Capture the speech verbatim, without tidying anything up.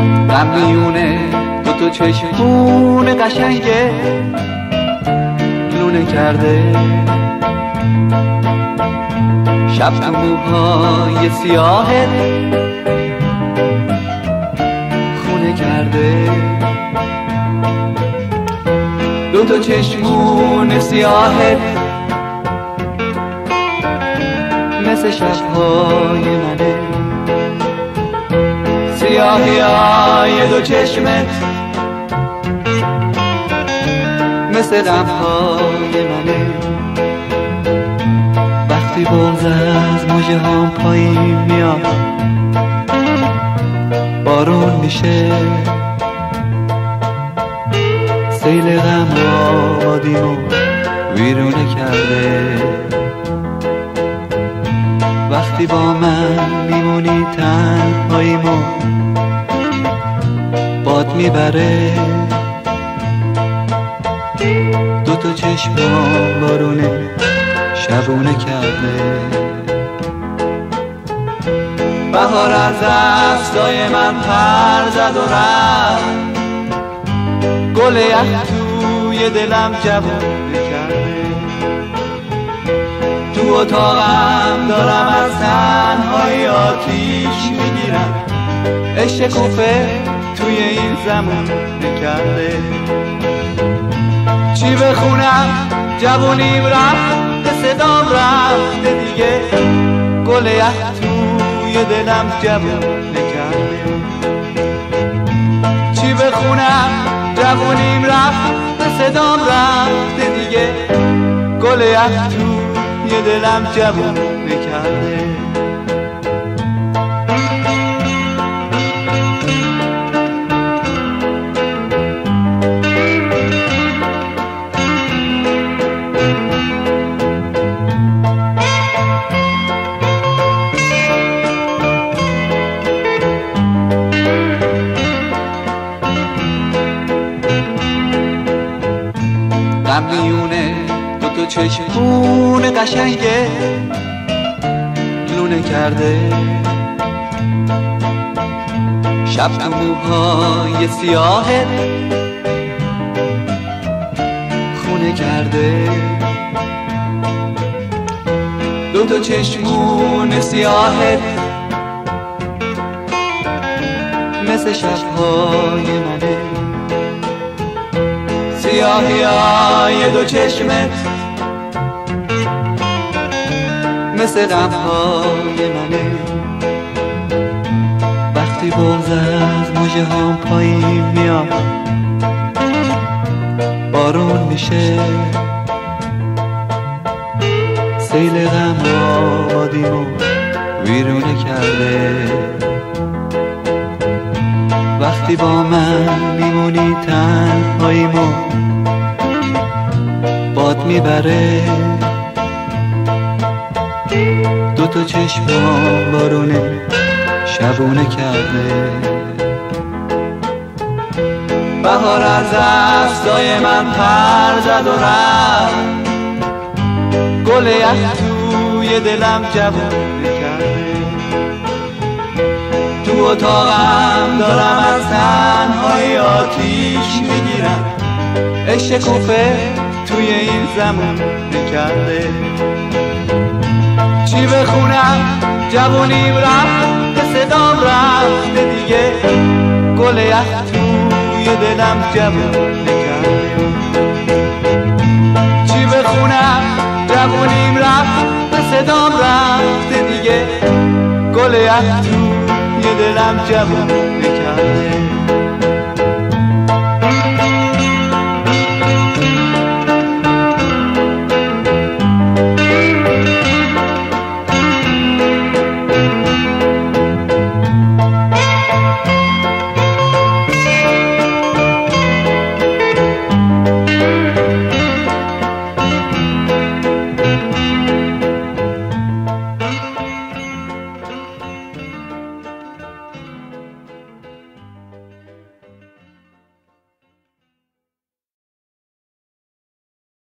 میونه دو تا چشمون قشنگه لونه کرده، شب تو موهای سیاهت خونه کرده. دو تا چشمون سیاهت مثل شبهای منه، سیاهی های دو چشمت مثل غمهای منه. وقتی بغض از مژه هام پایین میاد بارون میشه، سیل غم آبادیمو ویرونه کرده. وقتی با من میمونی تنهاییمو باد میبره، دو تا چشمام بارونه شبونه کرده. بهار از دستای من پر زد و رفت، گل یخ توی دلم جوونه کرده. تو اتاقم دارم از تنهایی آتیش میگیرم، عشق کوفه توی این زمونه کرده. چی بخونم جوونیم رفت، صدام رفته دیگه، گل یخ توی دلم جوونه کرده. چی بخونم جوونیم رفت، صدام رفته دیگه، گل یخ توی دلم جوونه کرده. غم میونه دو تا چشمون قشنگه لونه کرده، شب تو موهای سیاهت خونه کرده. دو تا چشمون سیاهت مثل شبهای منه، سیاهی های دو چشمت مثل غمهای منه. وقتی بغض از مژه هام پایین میاد بارون میشه، سیل غم آبادیمو ویرونه کرده. وقتی با من میمونی تنهاییمو باد میبره، دو تا چشمام بارونه شبونه کرده. بهار از دستای من پر زد و رفت، گل یخ توی دلم جوونه کرده. تو اتاقم دارم از تنهایی آتیش میگیرم، عشق کوفه توی این زمونه کرده. چی بخونم جوونیم رفت، صدام رفته دیگه، گل یخ توی دلم جوونه کرده. چی بخونم جوونیم رفت، صدام رفته دیگه، گل یخ توی دلم جوونه کرده.